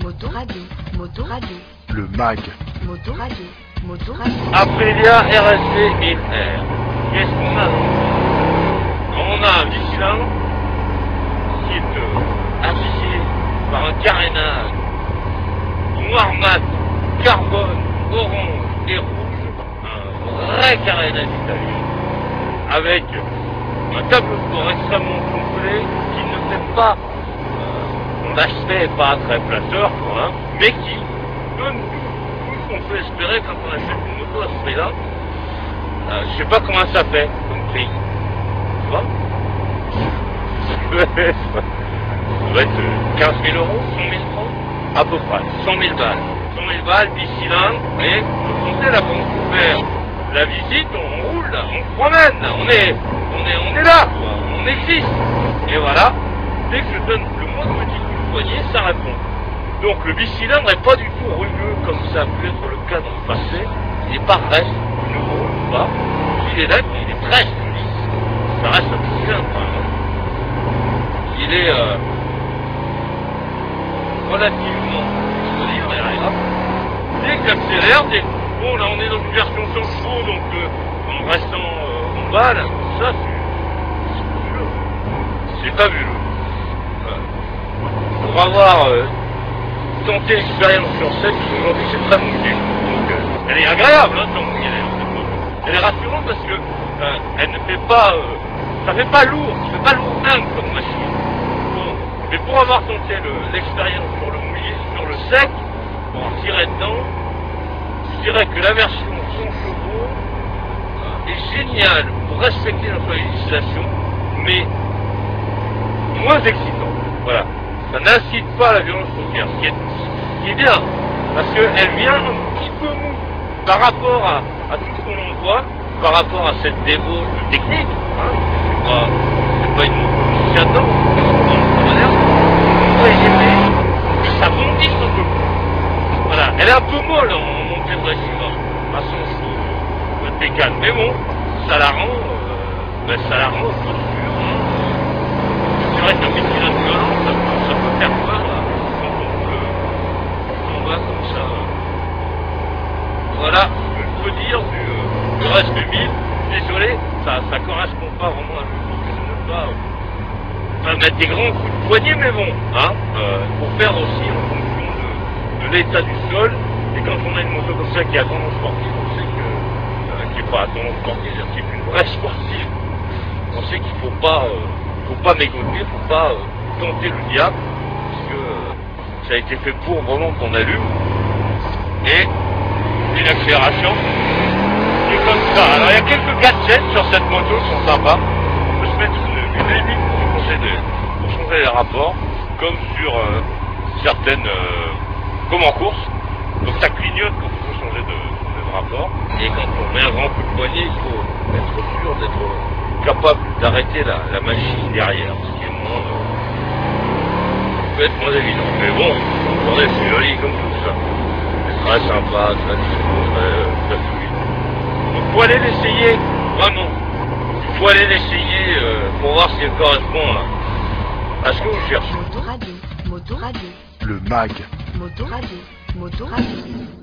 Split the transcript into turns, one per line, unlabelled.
Moto Radio, Moto Radio.
Le MAG.
Moto Radio, Moto Radio.
Aprilia RSV 1000R. Qu'est-ce qu'on a? On a un bicylindre qui est affiché par un carénage noir mat, carbone, orange et rouge, un vrai carénage italien, avec un tableau de bord extrêmement complet qui ne fait pas mon aspect pas très flatteur, hein, mais qui donne tout ce qu'on peut espérer quand on achète une moto à ce prix-là. Je sais pas comment ça fait comme prix, tu vois. Ça doit être 15 000 euros, 100 000 francs, à peu près, 100 000 balles. 100 000 balles, 10 cylindres, et vous comptez là, quand on fait la visite, on roule là, on se promène là, on est là, quoi, on existe. Et voilà, dès que je donne le moindre petit coup de poignet, ça répond. Donc le bicylindre n'est pas du tout rugueux comme ça a pu être le cas dans le passé, il n'est pas reste, il ne roule pas, il est là, il est presque lisse, ça reste un bicylindre quand même. Il est relativement solide, agréable. Dès que j'accélère, bon là on est dans une version 100 chevaux, donc en restant en balle, ça c'est fabuleux. Pour avoir tenté l'expérience sur 7, aujourd'hui c'est très mouillé. Donc elle est agréable, hein, tant mouillée d'ailleurs. Elle est rassurante parce que elle ne fait pas, ça fait pas lourd, ça fait pas lourdingue comme machine. Bon, mais pour avoir tenté l'expérience sur le mouillé, sur le sec, pour en tirer dedans, je dirais que la version 100 chevaux est géniale pour respecter notre législation, mais moins excitant. Voilà. Ça n'incite pas à la violence routière, ce qui est bien, parce qu'elle vient un petit peu mou par rapport à tout ce qu'on en voit, par rapport à cette débauche de technique. Hein. C'est pas une moto qui tient dedans, ça bondisse un peu plus. Voilà, elle est un peu molle en montée de régime, à son chevaux de pécane, mais bon, ça la rend un peu sûre. C'est vrai qu'un bicylindre violent, ça peut faire peur quand on va comme ça. Voilà ce que je peux dire du reste du 1000. Désolé, ça correspond pas vraiment à l'autre, je ne veux pas mettre des grands coups de poignet, mais bon, hein, pour faire aussi en fonction de l'état du sol. Et quand on a une moto comme ça qui a tendance sportive, on sait que, qui n'est pas à tendance sportive, c'est une vraie sportive. On sait qu'il faut pas mégoter, faut pas tenter le diable, parce que ça a été fait pour vraiment qu'on allume. Et une accélération, c'est comme ça. Alors il y a quelques gadgets sur cette moto qui sont sympas. On peut se mettre une limite pour changer les rapports, comme sur certaines, comme en course. Donc ça clignote quand il faut changer de rapport. Et quand on met un grand coup de poignet, il faut être sûr d'être capable d'arrêter la machine derrière, ce qui est peut être moins évident. Mais bon, attendez, c'est joli comme tout ça. C'est très sympa, très discours, très fluide. Donc faut aller l'essayer, vraiment. Il faut aller l'essayer pour voir si elle correspond à ce que vous cherchez.
Moto Radio, Moto Radio.
Le MAG.
Moto Radio, Moto Radio.